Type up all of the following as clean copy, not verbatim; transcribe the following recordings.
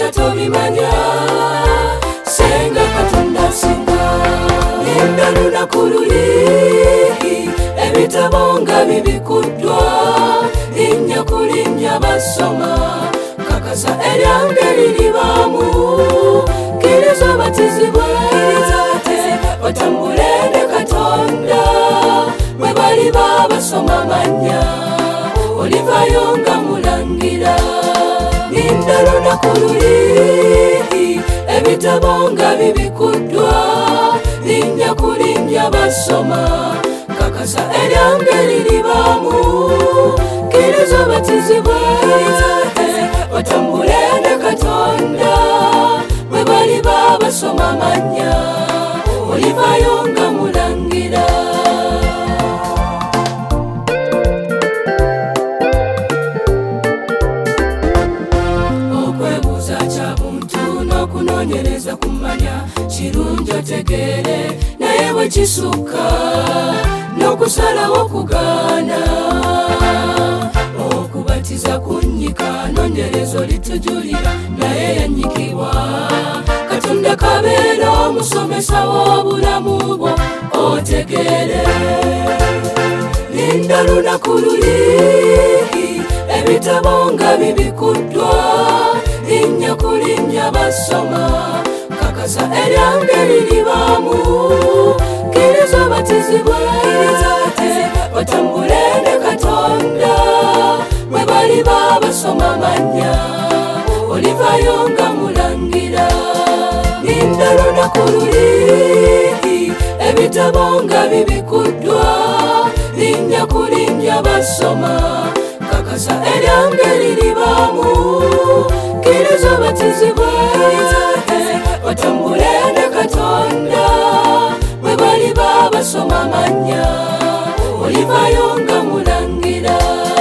by'oyita tobimanya senga Katonda singa linda lunaku luli ebitabo nga bibikuddwa linnya kulinnya basoma kakasa eryange liribaamu kkiriza batizibwe batambule ne Katonda bwe baliba basoma mannya olivayo nga mulangira linda lunaku luli ebitabo nga bibikuddwa linnya kulinnya basoma kakasa eryange liribaamu kkiriza batizibwe batambule ne Katonda bwe baliba basoma mannya olivayo nga mulangira okwebuuza kya buntu n'okunoonyereza ku manya kirungi otegeere naye bwe kisukka n'okusalawo kugaana okubatiza kunnyika noonyereza olitujulira naye yannyikibwa Katonda kabeera omusomesa w'obulamu bwo otegeere linda lunaku luli ebitabo nga bibikuddwa linnya kulinnya basoma kakasa eryange liribaamu kkiriza batizibwe batambule ne Katonda bwe baliba basoma mannya olivayo nga mulangira linda lunaku luli ebitabo nga bibikuddwa linnya kulinnya basoma kakasa eryange liribaamu kkiriza batizibwe batambule ne Katonda bwe baliba basoma mannya olivayo nga mulangira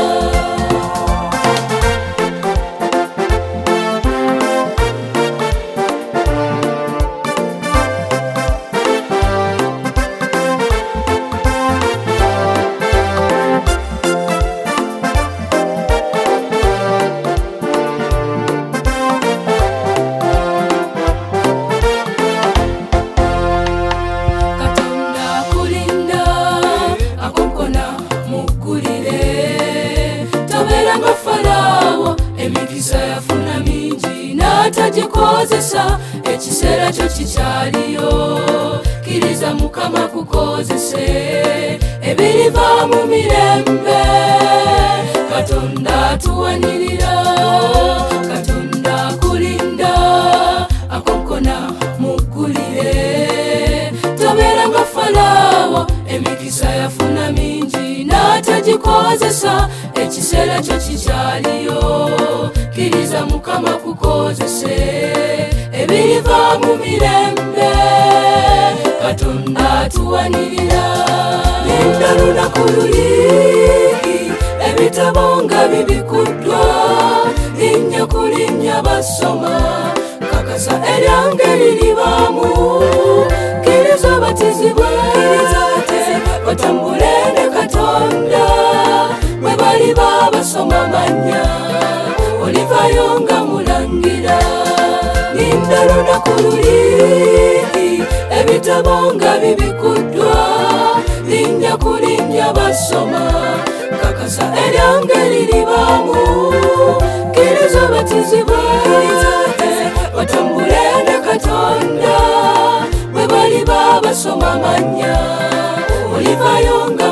nga Farawo emikisa yafuna mingi n'atagikozesa ekiseera kyo kikyaliyo kkiriza Mukama kukozese ebiriva mu mirembe Katonda atuwanirira Katonda akulinda akonkona muggulire tobeera nga Farawo emikisa yafuna mingi n'atagikozesa ekiseera kyo kikyaliyo kkiriza Mukama kukozese ebiriva mu mirembe Katonda atuwanirira linda lunaku luli ebitabo nga bibikuddwa linnya kulinnya basoma kakasa eryange liribaamu kkiriza batizibwe batambule ne Katonda bwe baliba basoma mannya olivayo nga mulangira linda lunaku luli ebitabo nga bibikuddwa linnya kulinnya basoma kakasa eryange liribaamu kkiriza batizibwe batambule ne Katonda bwe baliba basoma mannya olivayo nga